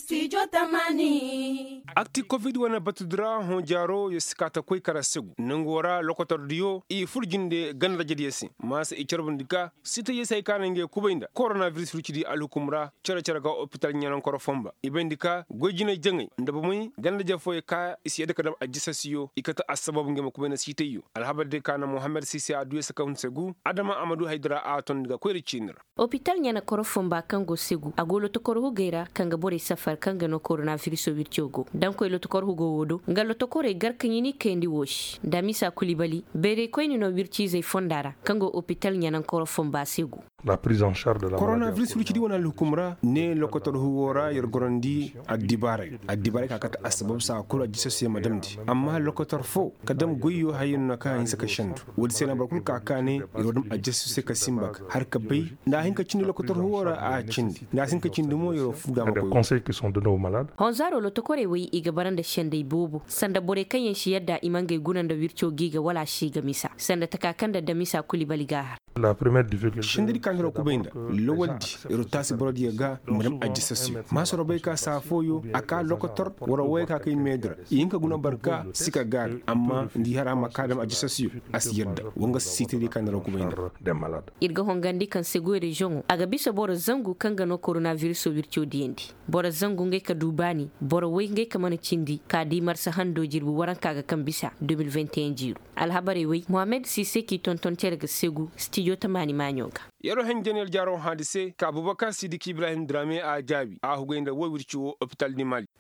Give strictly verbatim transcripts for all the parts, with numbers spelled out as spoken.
Studio Tamani. Akti Covid wana batudra hon jaro yesikata koy karasegu nangora lokotor dio i furjinde ganda jediyesi masa i charbundika sita yesay kanange kubainda coronavirus rucidi alukumra cara cara ga hospital nyanan koro fomba ibendika gojina jengi ndabumuy ganda jafo ka isiyade kadam ajisasiyo ikata asababu ngema kubena sitayu alhabade kana Mohamed Sisi adu yesakun segu Adama Amadou Haidara aton diga koy ricindra hospital nyana koro fomba kango segu agolo to koro hugera kanga bore safar kanga no coronavirus wirtiogo dan koy loto kor hugo wodo ngal loto kore garkanyini kendi wosh damisa kulibali bere koy ni no wirtize fondara kango hospital nyana koro fomba segu la prise en charge de la coronavirus rucidi wana lukumra ne lokotor huwora yer gorandi adibare adibare ka kata asbab sa kula jisose madamdi amma lokotor fo kadam goyo hayin na kan saka shandu wodi sena barkul ka kane irodum ajisose ka simbak har ka bai na hinka cindi lokotor huwora a cindi na sinka cindi mo yoro fuga des conseils qui sont donnés aux malades honzaro loto kore wi iga baranda shande bobo sanda bore kanyen shi yadda imangai gunanda wircho giga wala shi ga misa sanda takakanda da misa kulibali gahar la première difficulté shindiri kanjiro kubainda lowaldi irotasi borodi ga madam ajisasi masoro bai ka safoyo aka lokotor wara way ka kai medra yinka guna barka sika gar amma ndi hara makadam ajisasi asiyadda wonga sitiri kanjiro kubainda des malades irga hongandi kan sego region aga bisa boro zangu kanga no coronavirus wircho diendi boro zangu ngai ka dubani boro way ngai ka mana cindi ka di marsa hando jirbu waran kaga kan bisa deux mille vingt et un jiru alhabari way Mohamed Sisi ki tonton terga segu Studio Tamani manyoga yaro hen jenel jaron hadise ka Abubakar Sidiki Ibrahim Drame a jabi a hugenda wo wircho hospital ni Mali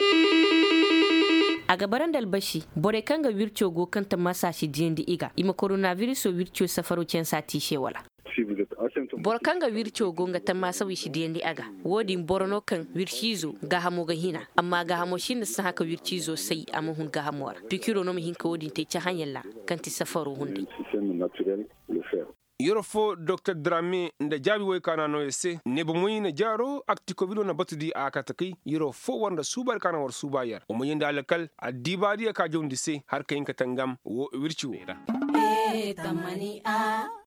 a gabaran dalbashi bore kanga wircho go kanta masashi diendi iga ima coronavirus wircho safaro cen sati shewala bor kanga wircho gonga tamma sawi shi dendi aga wodi borono kan wirchizo ga hamo ga hina amma ga hamo shin sa haka wirchizo sai amma hun ga hamora pikiro no hin ka wodi te cha hanyalla kanti safaro hunde yorofo Docteur Drame nda jabi way kana no yese ne bo moyina jaro akti ko bido na batudi akataki yorofo wanda subar kana war subayar o moyinda alakal adibadi ka jondi se har kayin katangam wo wirchi wera Eh, Tamani a